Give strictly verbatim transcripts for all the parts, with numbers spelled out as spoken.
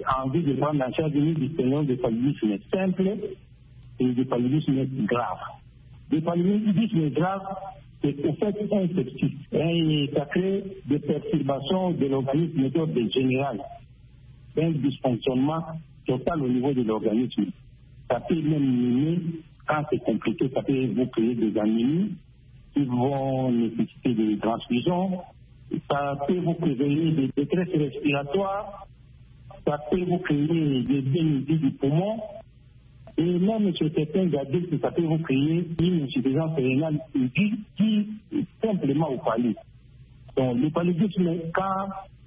a envie de prendre en charge, nous distinguons des paludismes simples et des paludismes graves. Les paludismes graves, c'est au fait un sepsis. Et ça crée des perturbations de l'organisme de général, un dysfonctionnement total au niveau de l'organisme. Ça peut même miner, quand c'est compliqué, ça peut vous créer des anémies qui vont nécessiter des transfusions. Ça peut vous créer des détresse respiratoires, ça peut vous créer des dénuements du poumon, et même chez certains adultes, ça peut vous créer une insuffisance rénale aiguë qui est simplement au paludisme. Donc, le paludisme, quand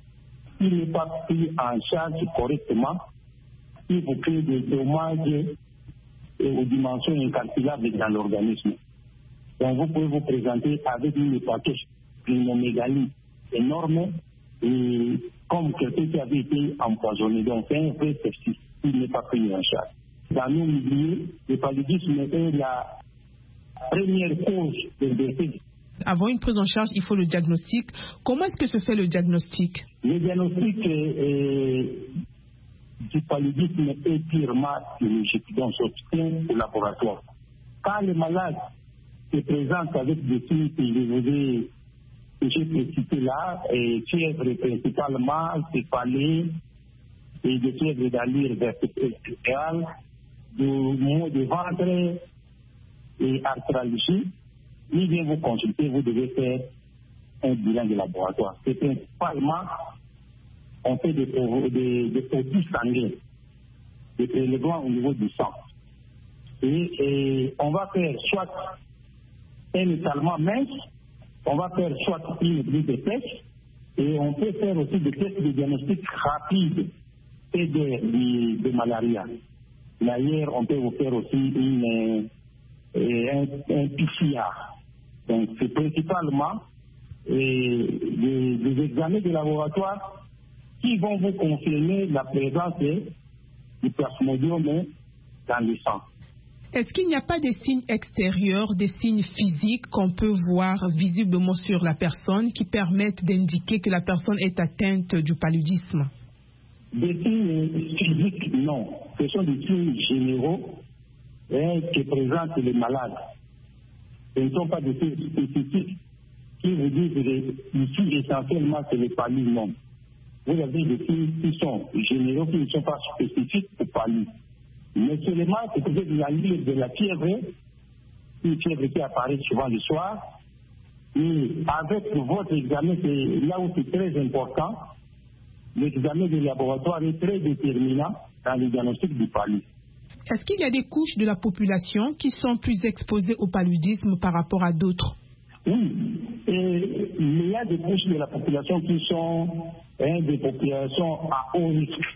il n'est pas pris en charge correctement, il vous crée des dommages aux dimensions incalculables dans l'organisme. Donc, vous pouvez vous présenter avec une hépatose pulmomégalie énorme et comme quelqu'un qui avait été empoisonné. Donc, c'est un vrai sepsis qui n'est pas pris en charge. Dans nos milieux, le paludisme est la première cause de décès. Avant une prise en charge, il faut le diagnostic. Comment est-ce que se fait le diagnostic? Le diagnostic euh, du paludisme est purement biologique, donc s'obtient au laboratoire. Quand le malade se présente avec des signes que je vous ai que j'ai précisé là, et fièvre principalement, céphalée, et des fièvres d'allure vertébrale, de maux de ventre et arthralgie, il vient vous consulter, vous devez faire un bilan de laboratoire. C'est principalement, on fait des, des, des produits sanguins, des prélèvements au niveau du sang. Et, et on va faire soit un étalement mince, on va faire soit une prise de test, et on peut faire aussi des tests de diagnostic rapide et de, de, de malaria. D'ailleurs, on peut vous faire aussi une, euh, un, un P C R. Donc, c'est principalement euh, des, des examens de laboratoire qui vont vous confirmer la présence du plasmodium dans le sang. Est-ce qu'il n'y a pas des signes extérieurs, des signes physiques qu'on peut voir visiblement sur la personne qui permettent d'indiquer que la personne est atteinte du paludisme? Des signes physiques, non. Ce sont des signes généraux hein, qui présentent les malades. Ce ne sont pas des signes spécifiques qui vous disent que ici, essentiellement, c'est le paludisme. Non. Vous avez des signes qui sont généraux, qui ne sont pas spécifiques au paludisme. Mais seulement, c'est peut-être la ligne de la fièvre, une fièvre qui apparaît souvent le soir. Et avec votre examen, c'est là où c'est très important. L'examen de laboratoire est très déterminant dans le diagnostic du paludisme. Est-ce qu'il y a des couches de la population qui sont plus exposées au paludisme par rapport à d'autres? Oui, et il y a des couches de la population qui sont hein, des populations à haut risque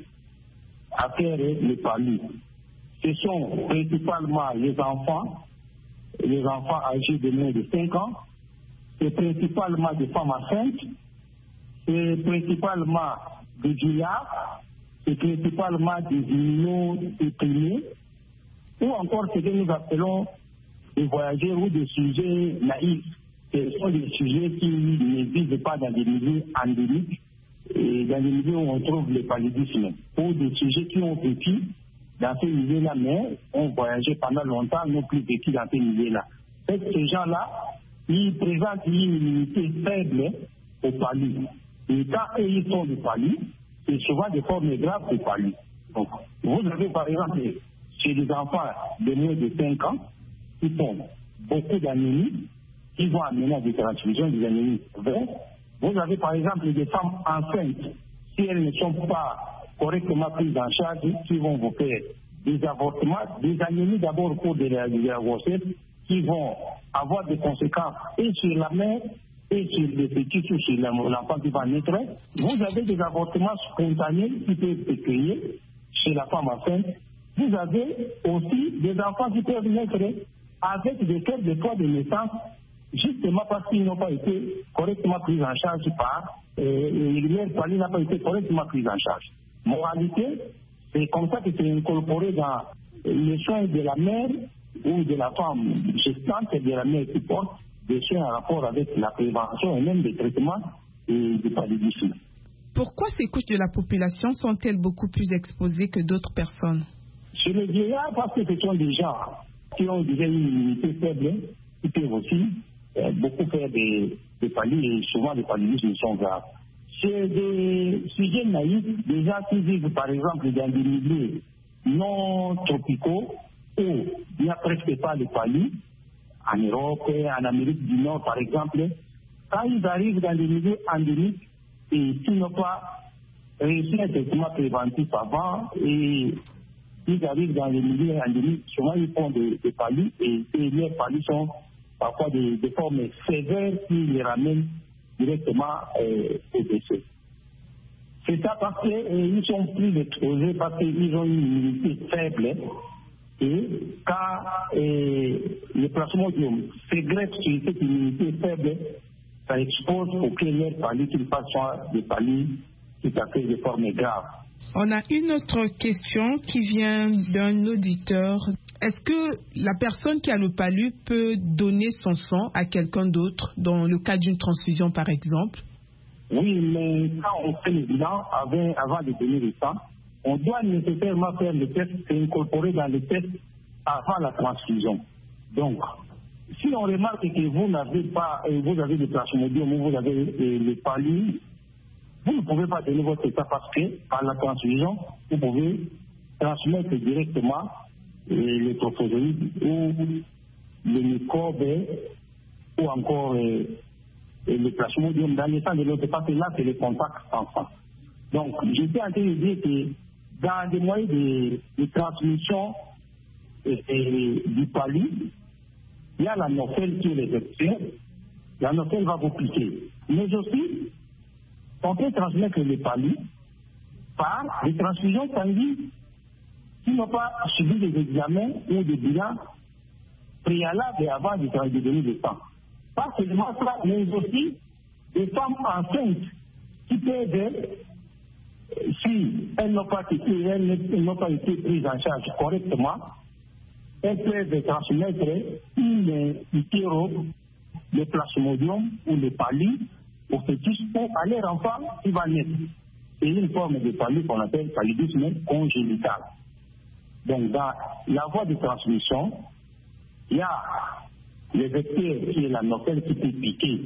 à faire le paludisme. Ce sont principalement les enfants, les enfants âgés de moins de cinq ans, c'est principalement des femmes enceintes, c'est principalement des vieillards, c'est principalement des immunodéprimés, ou encore ce que nous appelons des voyageurs ou des sujets naïfs. Ce sont des sujets qui ne vivent pas dans des milieux endémiques, et dans des milieux où on trouve le paludisme, ou des sujets qui ont vécu dans ces milieux-là, mais ont voyagé pendant longtemps, n'ont plus vécu dans ces milieux-là. Ces gens-là, ils présentent une immunité faible au paludisme. Et quand eux, ils font du paludisme, c'est souvent des formes graves de paludisme. Donc, vous avez par exemple, chez les enfants de moins de cinq ans, qui font beaucoup d'anémies, qui vont amener à des transfusions, des anémies vraies. Vous avez par exemple des femmes enceintes, si elles ne sont pas correctement prises en charge, qui vont vous faire des avortements, des anémies d'abord au cours de la, de la grossesse, qui vont avoir des conséquences et sur la mère, et sur les petits ou sur l'enfant qui va naître. Vous avez des avortements spontanés qui peuvent se créer chez la femme enceinte. Vous avez aussi des enfants qui peuvent naître avec des faibles poids de naissance, justement parce qu'ils n'ont pas été correctement pris en charge par, euh, leur paludisme n'a pas été correctement pris en charge. Moralité, c'est comme ça que c'est incorporé dans les soins de la mère ou de la femme gestante et de la mère qui porte des soins en rapport avec la prévention et même des traitements du paludisme. Pourquoi ces couches de la population sont-elles beaucoup plus exposées que d'autres personnes? Chez les vieillards, parce que ce sont des gens qui ont déjà une immunité faible, qui peuvent aussi euh, beaucoup faire des, des paludismes, et souvent les paludismes sont graves. Chez des sujets naïfs, des gens qui vivent par exemple dans des milieux non tropicaux, où il n'y a presque pas de paludisme, en Europe, en Amérique du Nord par exemple, quand ils arrivent dans des milieux endémiques et s'ils n'ont pas réussi un traitement préventif avant, et ils arrivent dans les milieux endémiques, souvent ils font des, des paludismes, et, et les paludismes sont parfois des, des formes sévères qui les ramènent directement euh, au décès. C'est ça parce qu'ils euh, sont plus exposés, parce qu'ils ont une immunité faible. Et quand euh, le plasmodium se greffe sur cette immunité faible, ça expose au que leur palu qu'ils fassent des palus tout à fait de forme grave. On a une autre question qui vient d'un auditeur. Est-ce que la personne qui a le palu peut donner son sang à quelqu'un d'autre dans le cas d'une transfusion par exemple? Oui, mais quand on fait le bilan avant, avant de donner le sang, on doit nécessairement faire le test et incorporer dans le test avant la transfusion. Donc, si on remarque que vous n'avez pas, vous avez le plasmodium ou vous avez le palu, vous ne pouvez pas donner votre état parce que par la transfusion, vous pouvez transmettre directement le trophozoïde ou le microbe ou encore le plasmodium dans le sang de l'autre, parce que là, c'est le contact sans sang. Donc, j'étais en train de dire que dans des moyens de, de transmission et, et, du palu, il y a la noffelle qui est les vecteurs. La noffelle va vous piquer. Mais aussi, on peut transmettre le palu par des transfusions sanguines qui n'ont pas subi des examens ou des bilans préalables avant de, de donner le sang. Pas seulement ça, mais aussi des femmes enceintes qui peuvent, si elles n'ont pas été, elles n'ont pas été prises en charge correctement, elles peuvent transmettre une hétéro, le plasmodium ou le palu au fœtus ou à leur enfant qui va naître. C'est une forme de palu qu'on appelle paludisme congénital. Donc, dans la voie de transmission, il y a le vecteur qui est la noffelle qui peut piquer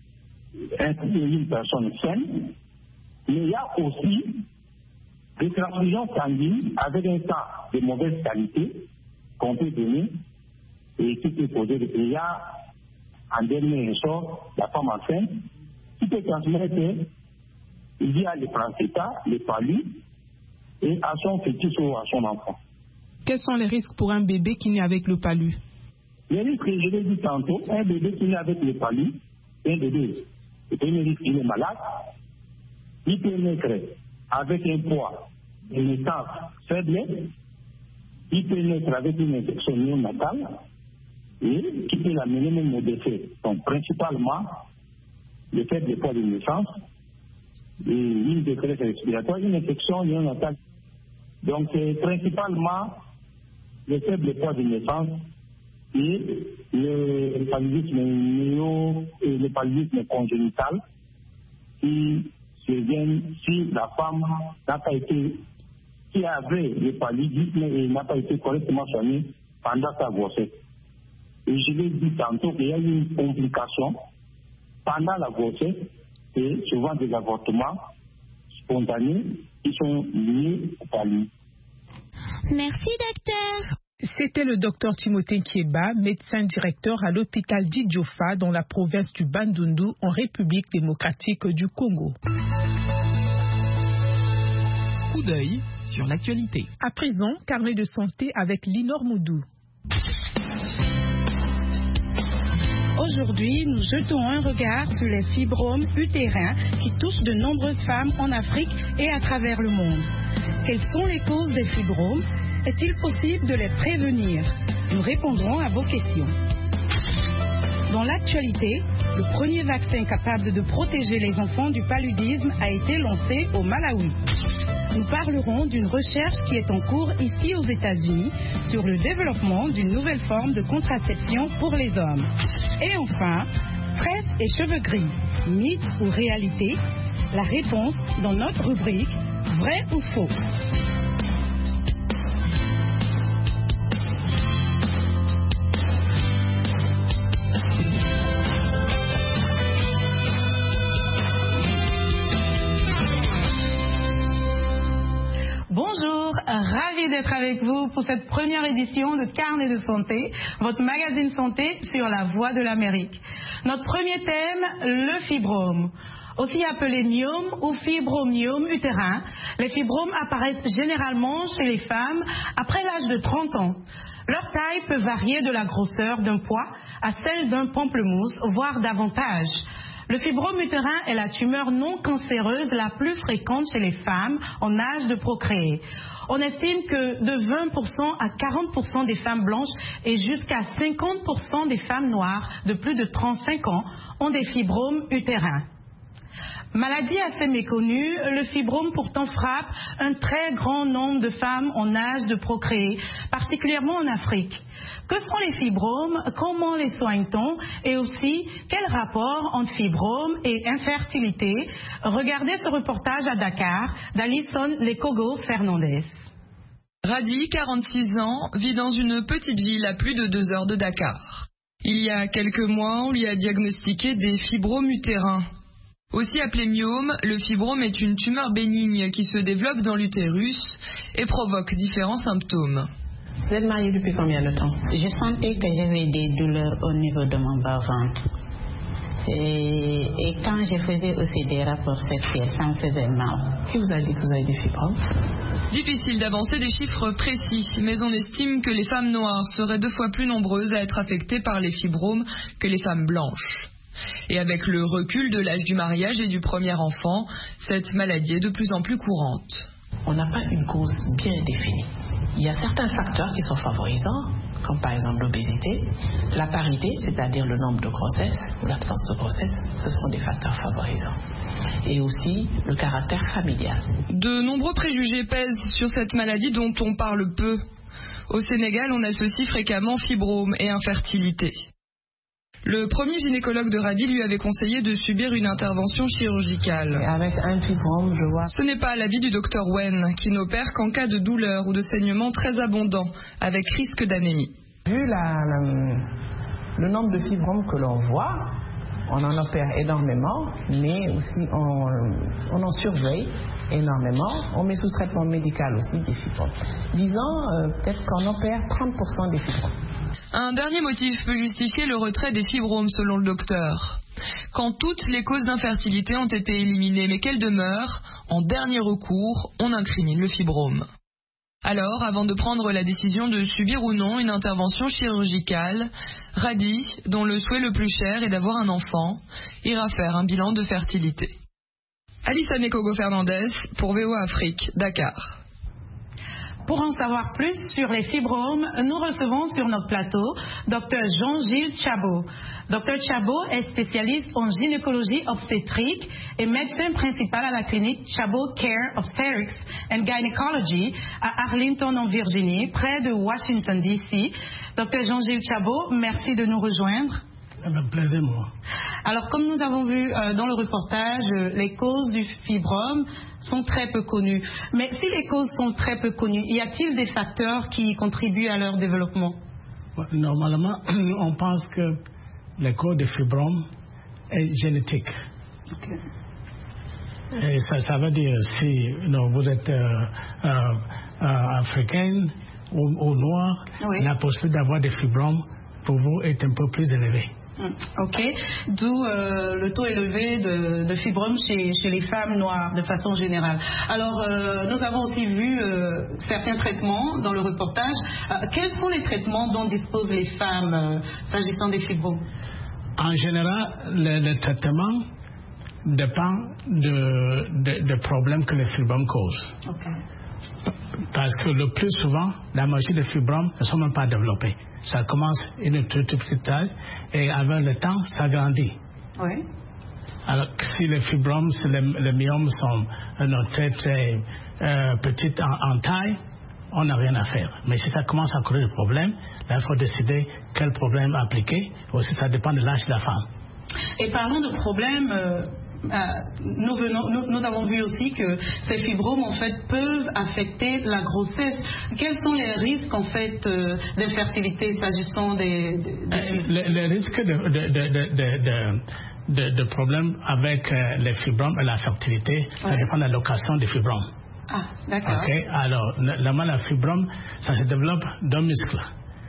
une personne saine, mais il y a aussi des transfusions sanguines avec un sang de mauvaise qualité qu'on peut donner et qui peut poser des dégâts. En dernier ressort, la femme enceinte qui peut transmettre via le placenta, le palu, et à son fœtus ou à son enfant. Quels sont les risques pour un bébé qui naît avec le palu? Les risques, je l'ai dit tantôt, un bébé qui naît avec le palu, un bébé, le premier risque, il est malade, il peut naître avec un poids de naissance faible, il peut naître avec une infection néonatale, et qui peut l'amener même au décès. Donc, principalement, le faible poids de naissance, et une détresse respiratoire, une infection néonatale. Donc, c'est principalement le faible poids de naissance et le paludisme néo et le paludisme congénital qui surviennent si la femme n'a pas été, qui avait le paludisme et n'a pas été correctement soignée pendant sa grossesse. Et je l'ai dit tantôt qu'il y a eu une complication pendant la grossesse et souvent des avortements spontanés qui sont liés au paludisme. Merci, docteur. C'était le docteur Timothée Kieba, médecin directeur à l'hôpital d'Idjofa dans la province du Bandundu en République démocratique du Congo. Coup d'œil sur l'actualité. À présent, carnet de santé avec Linor Moudou. Aujourd'hui, nous jetons un regard sur les fibromes utérins qui touchent de nombreuses femmes en Afrique et à travers le monde. Quelles sont les causes des fibromes? Est-il possible de les prévenir? Nous répondrons à vos questions. Dans l'actualité, le premier vaccin capable de protéger les enfants du paludisme a été lancé au Malawi. Nous parlerons d'une recherche qui est en cours ici aux États-Unis sur le développement d'une nouvelle forme de contraception pour les hommes. Et enfin, stress et cheveux gris, mythe ou réalité? La réponse dans notre rubrique Vrai ou faux. Bonjour, ravi d'être avec vous pour cette première édition de Carnet de santé, votre magazine santé sur la Voix de l'Amérique. Notre premier thème, le fibrome. Aussi appelé myome ou fibromyome utérin, les fibromes apparaissent généralement chez les femmes après l'âge de trente ans. Leur taille peut varier de la grosseur d'un pois à celle d'un pamplemousse, voire davantage. Le fibrome utérin est la tumeur non cancéreuse la plus fréquente chez les femmes en âge de procréer. On estime que de vingt pour cent à quarante pour cent des femmes blanches et jusqu'à cinquante pour cent des femmes noires de plus de trente-cinq ans ont des fibromes utérins. Maladie assez méconnue, le fibrome pourtant frappe un très grand nombre de femmes en âge de procréer, particulièrement en Afrique. Que sont les fibromes? Comment les soigne-t-on? Et aussi, quel rapport entre fibromes et infertilité? Regardez ce reportage à Dakar d'Alison Lekogo Fernandez. Radi, quarante-six ans, vit dans une petite ville à plus de deux heures de Dakar. Il y a quelques mois, on lui a diagnostiqué des fibromes utérins. Aussi appelé myome, le fibrome est une tumeur bénigne qui se développe dans l'utérus et provoque différents symptômes. Vous êtes mariée depuis combien de temps? Je sentais que j'avais des douleurs au niveau de mon bas-ventre. Et, et quand je faisais aussi des rapports sexuels, ça me faisait mal. Qui vous a dit que vous avez des fibromes? Difficile d'avancer des chiffres précis, mais on estime que les femmes noires seraient deux fois plus nombreuses à être affectées par les fibromes que les femmes blanches. Et avec le recul de l'âge du mariage et du premier enfant, cette maladie est de plus en plus courante. On n'a pas une cause bien définie. Il y a certains facteurs qui sont favorisants, comme par exemple l'obésité, la parité, c'est-à-dire le nombre de grossesses ou l'absence de grossesse, ce sont des facteurs favorisants. Et aussi le caractère familial. De nombreux préjugés pèsent sur cette maladie dont on parle peu. Au Sénégal, on associe fréquemment fibrome et infertilité. Le premier gynécologue de Radi lui avait conseillé de subir une intervention chirurgicale. Et avec un fibrome, je vois... Ce n'est pas l'avis du docteur Wen, qui n'opère qu'en cas de douleur ou de saignement très abondant, avec risque d'anémie. Vu la, la, le nombre de fibromes que l'on voit, on en opère énormément, mais aussi on, on en surveille énormément. On met sous traitement médical aussi des fibromes. Disons euh, peut-être qu'on opère trente pour cent des fibromes. Un dernier motif peut justifier le retrait des fibromes selon le docteur. Quand toutes les causes d'infertilité ont été éliminées mais qu'elles demeurent, en dernier recours, on incrimine le fibrome. Alors, avant de prendre la décision de subir ou non une intervention chirurgicale, Radi, dont le souhait le plus cher est d'avoir un enfant, ira faire un bilan de fertilité. Alissa Nekogo Fernandez pour V O A Afrique, Dakar. Pour en savoir plus sur les fibromes, nous recevons sur notre plateau Dr Jean-Gilles Chabot. Dr Chabot est spécialiste en gynécologie obstétrique et médecin principal à la clinique Chabot Care Obstetrics and Gynecology à Arlington en Virginie, près de Washington D C. Dr Jean-Gilles Chabot, merci de nous rejoindre. Avec plaisir, moi. Alors, comme nous avons vu euh, dans le reportage, euh, les causes du fibrome sont très peu connues. Mais si les causes sont très peu connues, y a-t-il des facteurs qui contribuent à leur développement? Normalement, on pense que la cause du fibrome est génétique. Okay. Et ça, ça veut dire si you know, vous êtes euh, euh, euh, africaine ou, ou noire, oui. La possibilité d'avoir des fibromes pour vous est un peu plus élevée. Ok, d'où euh, le taux élevé de, de fibromes chez, chez les femmes noires de façon générale. Alors, euh, nous avons aussi vu euh, certains traitements dans le reportage. Euh, quels sont les traitements dont disposent les femmes euh, s'agissant des fibromes? En général, le, le traitement dépend de, de, de problèmes que les fibromes causent. Okay. Parce que le plus souvent, la majorité des fibromes ne sont même pas développés. Ça commence à une toute petite taille et avec le temps, ça grandit. Oui. Alors si les fibromes, si les, les myomes sont euh, très très euh, petites en, en taille, on n'a rien à faire. Mais si ça commence à causer des problèmes, là, il faut décider quel problème appliquer. Aussi, ça dépend de l'âge de la femme. Et parlons de problèmes, euh, euh, nous, venons, nous, nous avons vu aussi que ces fibromes en fait peuvent affecter la grossesse. Quels sont les risques en fait euh, d'infertilité s'agissant des, des, des... Euh, les, les risques de, de, de, de, de, de, de problèmes avec euh, les fibromes et la fertilité, ouais. Ça dépend de la location des fibromes. Ah, d'accord. Okay? Alors, normalement, la fibrome, ça se développe d'un muscle.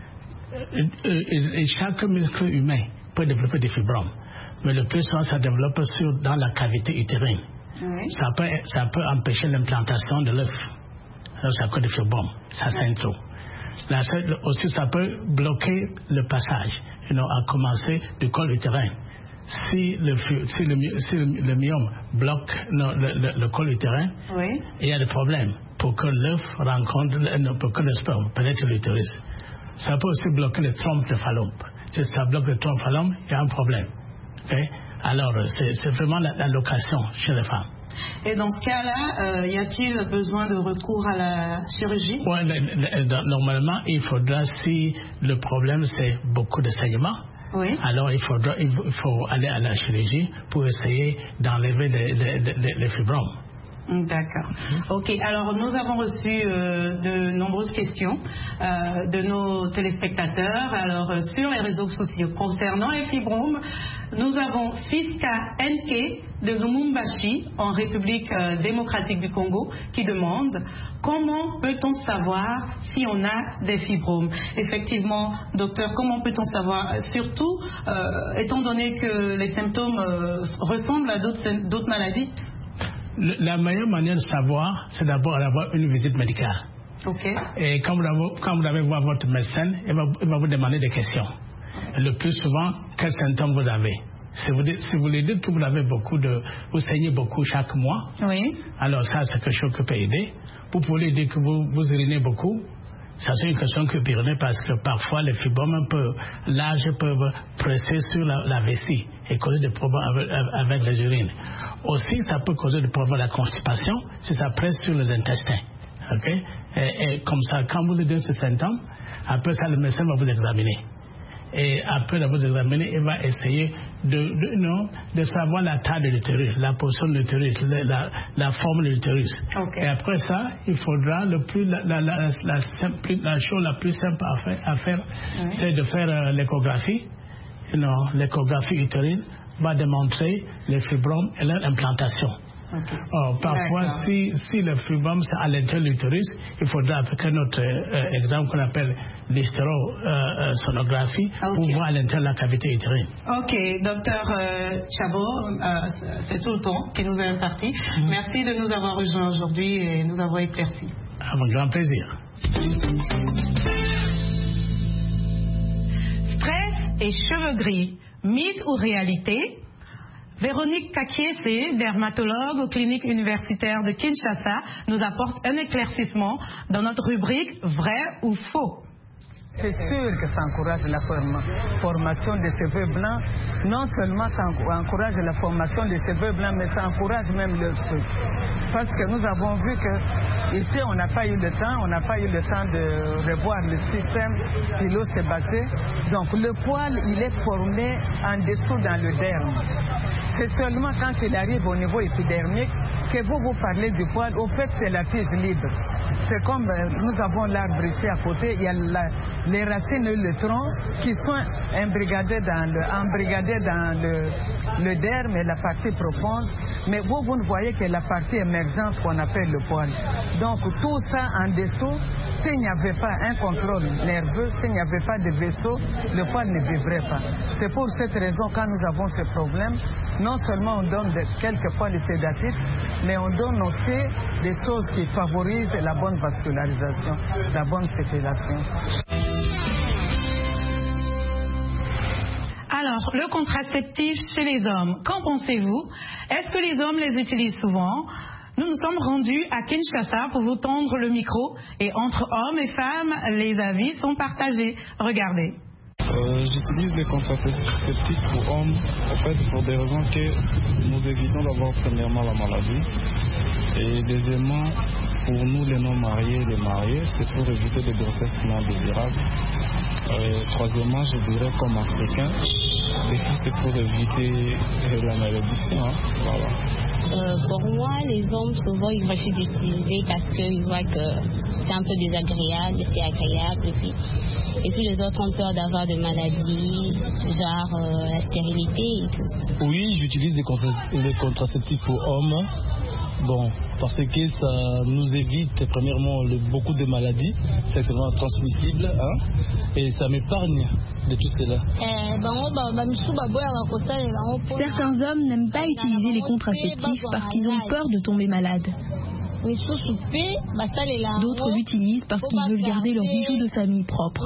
Et, et, et chaque muscle humain peut développer des fibromes. Mais le plus souvent, ça développe sur, dans la cavité utérine. Oui. Ça, peut, ça peut empêcher l'implantation de l'œuf. Alors, ça cause des fibromes. Ça, c'est un trou. La, aussi, ça peut bloquer le passage, you know, à commencer du col utérin. Si le, si le, si le, le myome bloque non, le, le, le col utérin, oui. Il y a des problèmes pour que l'œuf rencontre, non, pour que le sperme pénètre l'utérus. Ça peut aussi bloquer le trompe de Fallope. Si ça bloque le trompe de Fallope, il y a un problème. Okay? Alors, c'est, c'est vraiment la, la location chez les femmes. Et dans ce cas-là, euh, y a-t-il besoin de recours à la chirurgie? Oui, normalement, il faudra, si le problème c'est beaucoup de saignements, oui. Alors il, faudra, il faut aller à la chirurgie pour essayer d'enlever les, les, les, les fibromes. D'accord. Ok, alors nous avons reçu euh, de nombreuses questions euh, de nos téléspectateurs. Alors euh, sur les réseaux sociaux concernant les fibromes, nous avons Fiska N K de Lumumbashi en République euh, démocratique du Congo qui demande comment peut-on savoir si on a des fibromes. Effectivement, docteur, comment peut-on savoir, surtout euh, étant donné que les symptômes euh, ressemblent à d'autres, d'autres maladies? La meilleure manière de savoir, c'est d'abord d'avoir une visite médicale. Okay. Et quand vous, avez, quand vous allez voir votre médecin, il va, il va vous demander des questions. Et le plus souvent, quels symptômes vous avez. Si vous, si vous lui dites que vous avez beaucoup de, vous saignez beaucoup chaque mois, oui. Alors ça c'est quelque chose qui peut aider. Vous pouvez lui dire que vous, vous urinez beaucoup. Ça c'est une question qui peut aider parce que parfois les fibromes un peu larges peuvent presser sur la, la vessie et causer des problèmes avec, avec les urines. Aussi, ça peut causer des problèmes de la constipation si ça presse sur les intestins. Okay? Et, et comme ça, quand vous lui donnez ces symptômes, après ça, le médecin va vous examiner. Et après vous examiner, il va essayer de, de, non, de savoir la taille de l'utérus, la position de l'utérus, la, la, la forme de l'utérus. Okay. Et après ça, il faudra le plus, la, la, la, la, simple, la chose la plus simple à faire, à faire oui. C'est de faire euh, l'échographie. Non, l'échographie utérine va démontrer les fibromes et leur implantation. Okay. Or, parfois, si, si le fibrome c'est à l'intérieur de l'utérus, il faudra appliquer notre euh, exemple qu'on appelle l'hystérosonographie euh, okay. Pour voir à l'intérieur de la cavité utérine. Ok, docteur euh, Chabot, euh, c'est tout le temps qui nous est imparti. Mm-hmm. Merci de nous avoir rejoints aujourd'hui et nous avoir éclaircis. Avec grand plaisir. Stress et cheveux gris, mythe ou réalité? Véronique Kakiese, dermatologue aux cliniques universitaires de Kinshasa, nous apporte un éclaircissement dans notre rubrique vrai ou faux. C'est sûr que ça encourage la forma, formation des cheveux blancs. Non seulement ça encourage la formation des cheveux blancs, mais ça encourage même le cheveux. Parce que nous avons vu que ici on n'a pas eu le temps, on n'a pas eu le temps de revoir le système pilosébacé. Donc le poil, il est formé en dessous dans le derme. C'est seulement quand il arrive au niveau épidermique que vous vous parlez du poil. Au fait, c'est la tige libre. C'est comme euh, nous avons l'arbre ici à côté, il y a la, les racines et le tronc qui sont embrigadés dans le, embrigadés dans le, le derme et la partie profonde. Mais vous, vous ne voyez que la partie émergente qu'on appelle le poil. Donc tout ça en dessous, s'il n'y avait pas un contrôle nerveux, s'il n'y avait pas de vaisseau, le poil ne vivrait pas. C'est pour cette raison, quand nous avons ce problème, non seulement on donne de, quelquefois des sédatifs, mais on donne aussi des choses qui favorisent la bonne vascularisation, la bonne circulation. Alors, le contraceptif chez les hommes, qu'en pensez-vous? Est-ce que les hommes les utilisent souvent? Nous nous sommes rendus à Kinshasa pour vous tendre le micro et entre hommes et femmes, les avis sont partagés. Regardez. Euh, j'utilise les contraceptifs pour hommes, en fait, pour des raisons que nous évitons d'avoir premièrement la maladie. Et deuxièmement, pour nous les non-mariés et les mariés, c'est pour éviter des grossesses non désirables. Euh, troisièmement, je dirais comme Africain, les filles, c'est pour éviter la malédiction. Hein. Voilà. Euh, pour moi, les hommes, souvent, ils refusent d'utiliser parce qu'ils voient que c'est un peu désagréable, c'est agréable. Et puis, et puis les autres ont peur d'avoir des maladies, genre euh, la stérilité et tout. Oui, j'utilise des, contra- des contraceptifs pour hommes. Bon, parce que ça nous évite premièrement le, beaucoup de maladies sexuellement transmissibles, hein, et ça m'épargne de tout cela. Certains hommes n'aiment pas utiliser les contraceptifs parce qu'ils ont peur de tomber malades. D'autres l'utilisent parce qu'ils veulent garder leurs bijoux de famille propres.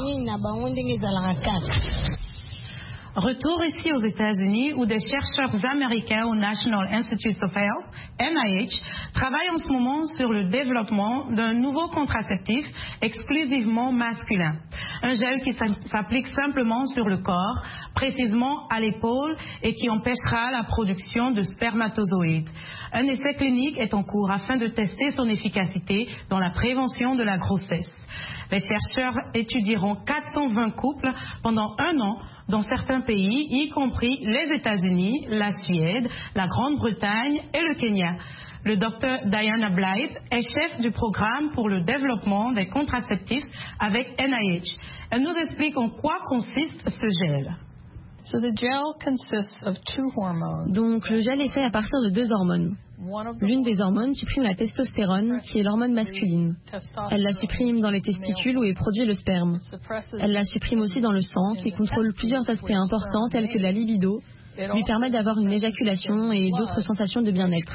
Retour ici aux États-Unis où des chercheurs américains au National Institutes of Health, N I H, travaillent en ce moment sur le développement d'un nouveau contraceptif exclusivement masculin. Un gel qui s'applique simplement sur le corps, précisément à l'épaule, et qui empêchera la production de spermatozoïdes. Un essai clinique est en cours afin de tester son efficacité dans la prévention de la grossesse. Les chercheurs étudieront quatre cent vingt couples pendant un an dans certains pays, y compris les États-Unis, la Suède, la Grande-Bretagne et le Kenya. Le docteur Diana Blythe est chef du programme pour le développement des contraceptifs avec N I H. Elle nous explique en quoi consiste ce gel. So the gel consists of two hormones. Donc le gel est fait à partir de deux hormones. L'une des hormones supprime la testostérone, qui est l'hormone masculine. Elle la supprime dans les testicules où est produit le sperme. Elle la supprime aussi dans le sang, qui contrôle plusieurs aspects importants tels que la libido, lui permet d'avoir une éjaculation et d'autres sensations de bien-être.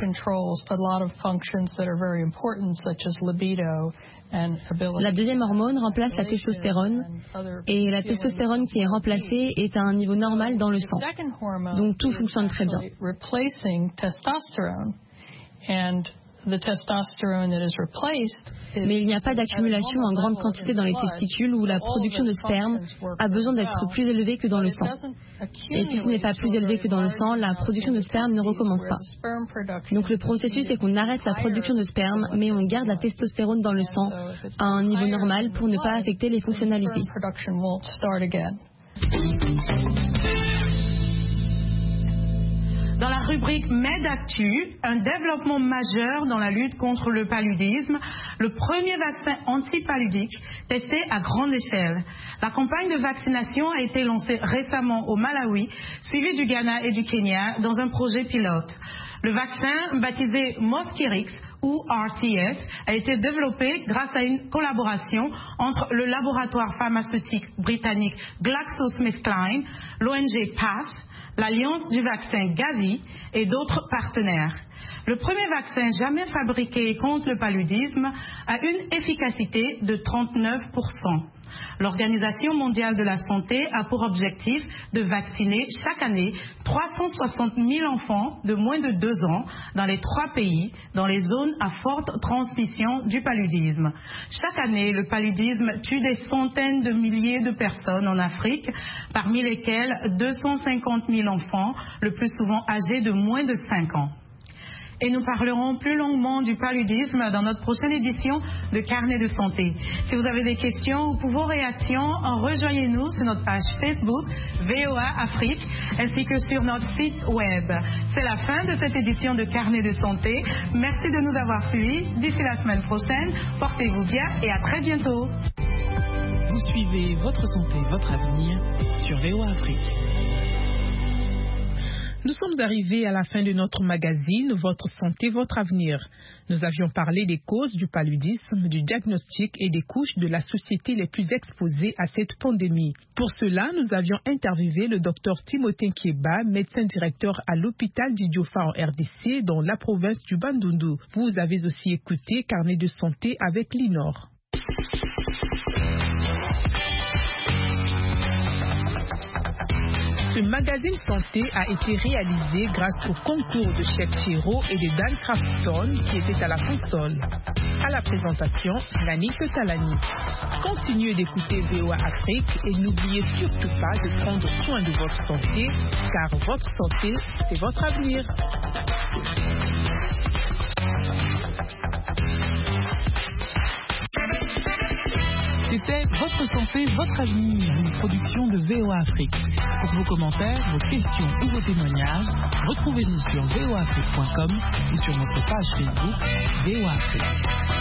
La deuxième hormone remplace la testostérone, et la testostérone qui est remplacée est à un niveau normal dans le sang. Donc tout fonctionne très bien. Mais il n'y a pas d'accumulation en grande quantité dans les testicules où la production de sperme a besoin d'être plus élevée que dans le sang. Et si ce n'est pas plus élevé que dans le sang, la production de sperme ne recommence pas. Donc le processus est qu'on arrête la production de sperme, mais on garde la testostérone dans le sang à un niveau normal pour ne pas affecter les fonctionnalités. Dans la rubrique MedActu, un développement majeur dans la lutte contre le paludisme, le premier vaccin antipaludique testé à grande échelle. La campagne de vaccination a été lancée récemment au Malawi, suivie du Ghana et du Kenya dans un projet pilote. Le vaccin, baptisé Mosquirix ou R T S, a été développé grâce à une collaboration entre le laboratoire pharmaceutique britannique GlaxoSmithKline, l'O N G P A T, l'Alliance du vaccin Gavi et d'autres partenaires. Le premier vaccin jamais fabriqué contre le paludisme a une efficacité de trente-neuf pour cent. L'Organisation mondiale de la santé a pour objectif de vacciner chaque année trois cent soixante mille enfants de moins de deux ans dans les trois pays, dans les zones à forte transmission du paludisme. Chaque année, le paludisme tue des centaines de milliers de personnes en Afrique, parmi lesquelles deux cent cinquante mille enfants, le plus souvent âgés de moins de cinq ans. Et nous parlerons plus longuement du paludisme dans notre prochaine édition de Carnet de santé. Si vous avez des questions ou pour vos réactions, rejoignez-nous sur notre page Facebook V O A Afrique ainsi que sur notre site web. C'est la fin de cette édition de Carnet de santé. Merci de nous avoir suivis. D'ici la semaine prochaine, portez-vous bien et à très bientôt. Vous suivez Votre santé, votre avenir sur V O A Afrique. Nous sommes arrivés à la fin de notre magazine Votre santé, votre avenir. Nous avions parlé des causes du paludisme, du diagnostic et des couches de la société les plus exposées à cette pandémie. Pour cela, nous avions interviewé le docteur Timothée Nkieba, médecin directeur à l'hôpital d'Idiofa en R D C dans la province du Bandundu. Vous avez aussi écouté Carnet de santé avec Linor. Ce magazine santé a été réalisé grâce au concours de Chef Thiro et de Dan Crafton qui étaient à la console. À la présentation, Nani Ketalani. Continuez d'écouter V O A Afrique et n'oubliez surtout pas de prendre soin de votre santé, car votre santé, c'est votre avenir. C'était Votre santé, votre avenir, une production de V O A Afrique. Pour vos commentaires, vos questions ou vos témoignages, retrouvez-nous sur v o afrique point com et sur notre page Facebook V O A Afrique.